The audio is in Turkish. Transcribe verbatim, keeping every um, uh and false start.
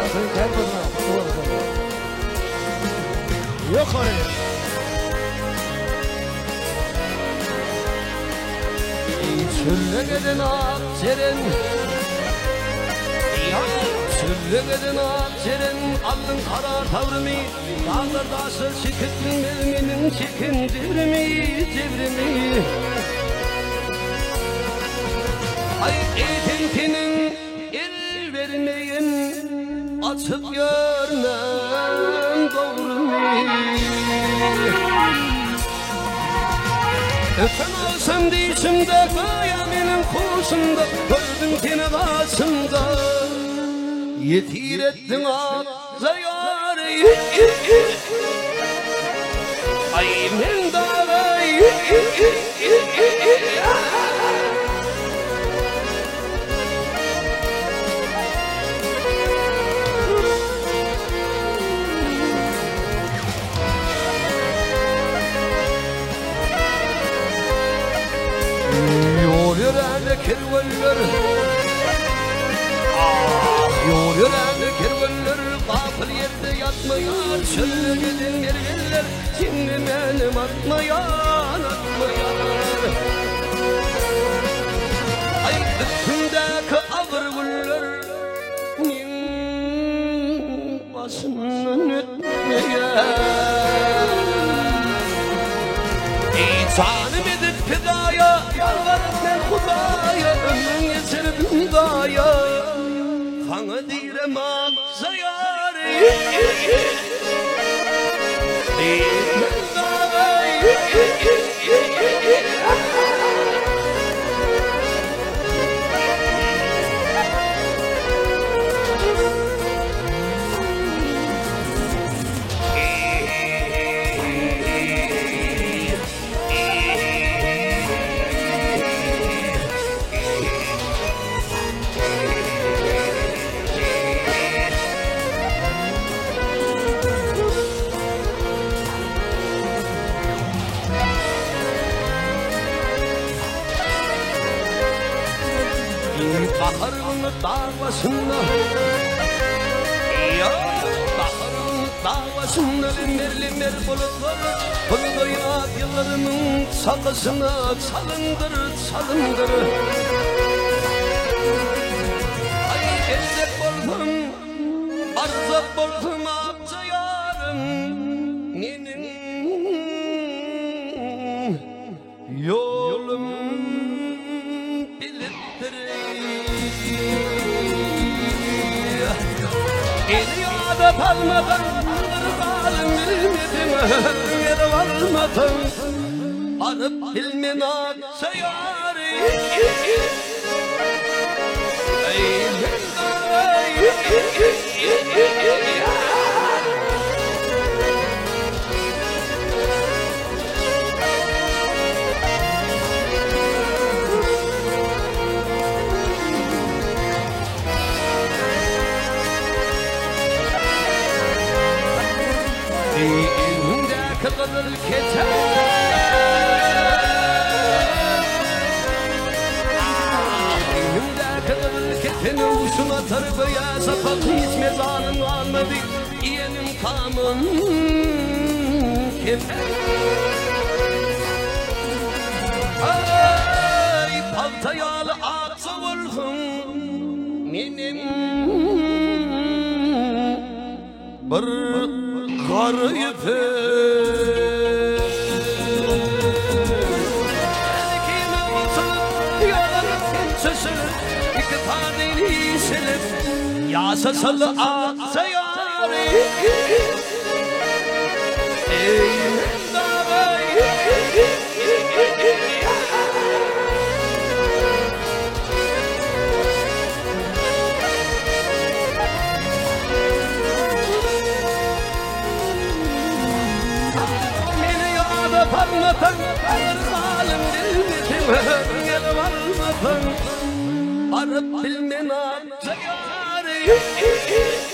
Sen gel bana. Yok oraya. Sürlegedin akçerin, ya sürlegedin akçerin, alın karar tavrımı, dağlar taşır çekitin merminin çekin devrimi, devrimi. Ay etintinin el vermeyin, açıp görmem doğrumu. Öpen olsam dişimde, kıyaminin kuşunda, gördüm seni karşımda. Yetir ettin ağza yarı, ay men dağı. Kervanlar, ah yol yören kervanlar, gafil yerde yatmayan, çölle gidin merveller, şimdi benim atmayan, atmayan. Ay üstündeki ağır güller, min başımdan ötmeyen. Ey canım edip fedaya, yalvarıp ben Hudaya, ömrün geçirdim daya, kanı direm ağza yâri. Ey ben dağay. Baharın dağ başında, ya baharın dağ başında limer limer bulutlar, koyun oynak yıllarımın sakısına çalındır, çalındır. Ay gelecek oldum, arzak oldum akça yarım, nenin yolum bilittir. Dünyada kalmadan kırbalım bilmedim, yer varmadan arıp bilmen akça yâri. Ey ben dağay. Elimde kadar keter, elimde kadar keter, uçun atar böyle sapat hiç mezarım anladı, yeğenim kamın kefer. Ay paltayalı atsa olsun, nenem bir karı yüpe. Elkime oturup yalanıp şaşırır, iki taneni silip yasasalı atsa yâri. Ey men dağay. Parmatan, kırmalım bilmedim, gel varmatan, arıp bilmen akça yâri.